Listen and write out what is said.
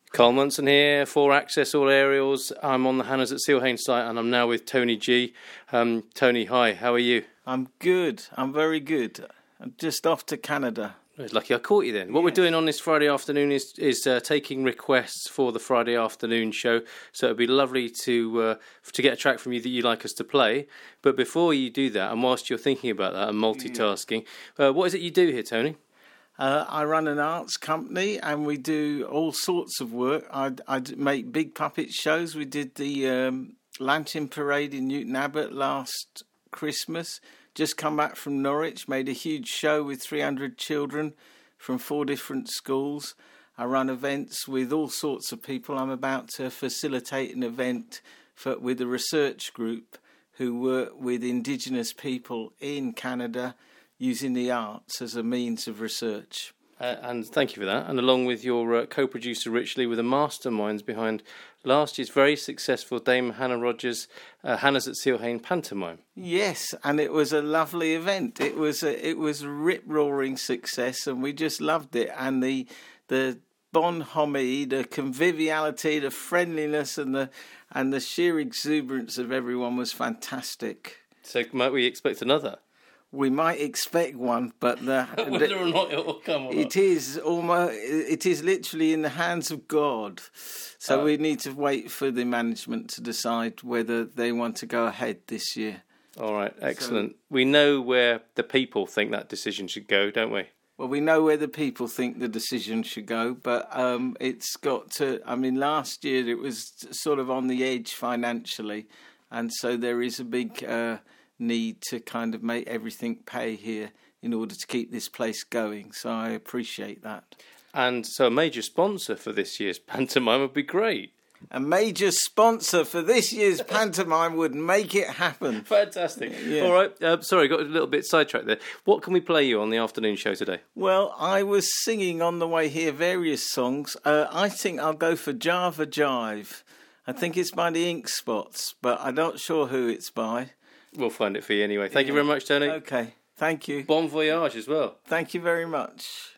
Carl Munson here, 4Access All Aerials. I'm on the Hannahs at Seale-Haynes site and I'm now with Tony G. Tony, hi, how are you? I'm good. I'm very good. I'm just off to Canada. It's lucky I caught you then. What we're doing on this Friday afternoon is taking requests for the Friday afternoon show. So it'd be lovely to get a track from you that you'd like us to play. But before you do that, and whilst you're thinking about that and multitasking, what is it you do here, Tony? I run an arts company and we do all sorts of work. I make big puppet shows. We did the Lantern Parade in Newton Abbot last Christmas. Just come back from Norwich, made a huge show with 300 children from 4 different schools. I run events with all sorts of people. I'm about to facilitate an event with a research group who work with Indigenous people in Canada using the arts as a means of research. And thank you for that. And along with your co-producer Rich Lee, with the masterminds behind last year's very successful Dame Hannah Rogers Hannahs at Seale-Haynes pantomime. Yes, and it was a lovely event. It was a rip-roaring success, and we just loved it. And the bonhomie, the conviviality, the friendliness, and the sheer exuberance of everyone was fantastic. So might we expect another? We might expect one, but whether or not it will come. It is literally in the hands of God. So we need to wait for the management to decide whether they want to go ahead this year. All right, excellent. So, we know where the people think that decision should go, don't we? Well, we know where the people think the decision should go, but it's got to. I mean, last year it was sort of on the edge financially, and so there is a big need to kind of make everything pay here in order to keep this place going. So I appreciate that. And so a major sponsor for this year's pantomime would be great. A major sponsor for this year's pantomime would make it happen. Fantastic. Yeah. All right. Sorry, got a little bit sidetracked there. What can we play you on the afternoon show today? Well, I was singing on the way here various songs. I think I'll go for Java Jive. I think it's by the Ink Spots, but I'm not sure who it's by. We'll find it for you anyway. Thank you very much, Tony. Okay, thank you. Bon voyage as well. Thank you very much.